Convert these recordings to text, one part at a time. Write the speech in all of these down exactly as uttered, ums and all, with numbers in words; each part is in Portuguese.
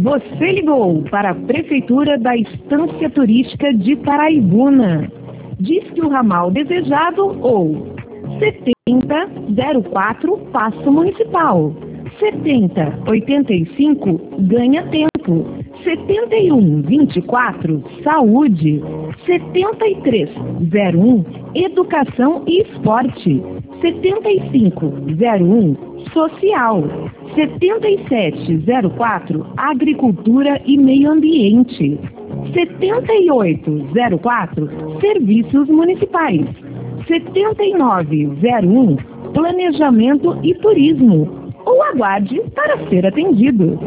Você ligou para a Prefeitura da Estância Turística de Paraibuna. Diz que o ramal desejado ou setenta zero quatro Paço Municipal. setenta oitenta e cinco Ganha Tempo. setenta e um vinte e quatro Saúde. setenta e três zero um Educação e Esporte. setenta e cinco zero um Social. setenta e sete zero quatro Agricultura e Meio Ambiente. setenta e oito zero quatro Serviços Municipais. setenta e nove zero um Planejamento e Turismo. Ou aguarde para ser atendido.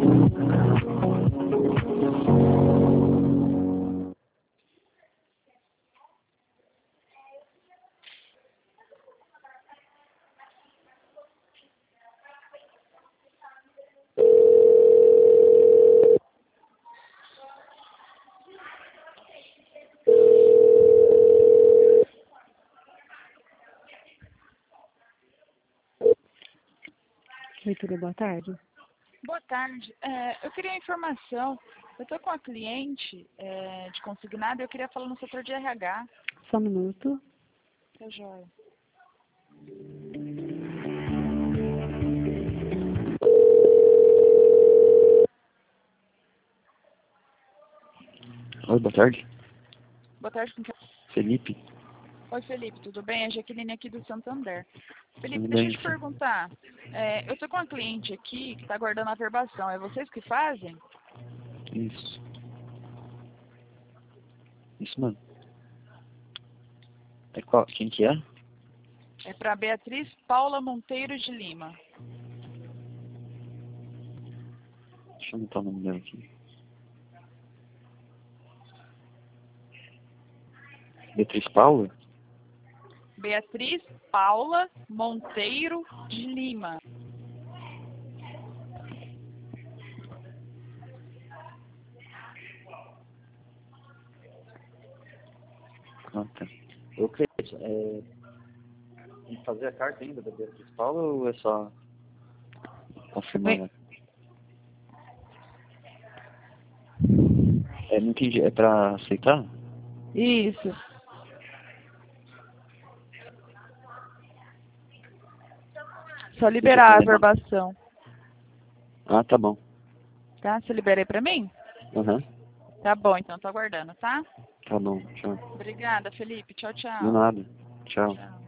Leitura, boa tarde. Boa tarde. É, eu queria informação. Eu estou com uma cliente é, de consignado e eu queria falar no setor de R H. Só um minuto. Tá joia. Oi, boa tarde. Boa tarde, com quem? Felipe. Oi, Felipe, tudo bem? É a Jaqueline aqui do Santander. Felipe, Tudo deixa bem, eu te perguntar. É, eu estou com uma cliente aqui que está aguardando a averbação. É vocês que fazem? Isso. Isso, mano. É qual? Quem que é? É para Beatriz Paula Monteiro de Lima. Deixa eu anotar o nome dela aqui. Beatriz Paula? Beatriz Paula Monteiro de Lima. Ah, tá. Ô, Cleiton, é... tem que fazer a carta ainda da Beatriz Paula ou é só confirmar? Né? É, não entendi. É pra aceitar? Isso. Só liberar a averbação. Ah, tá bom. Tá? Você libera aí pra mim? Aham. Uhum. Tá bom, então tô aguardando, tá? Tá bom, tchau. Obrigada, Felipe. Tchau, tchau. De nada. Tchau. Tchau.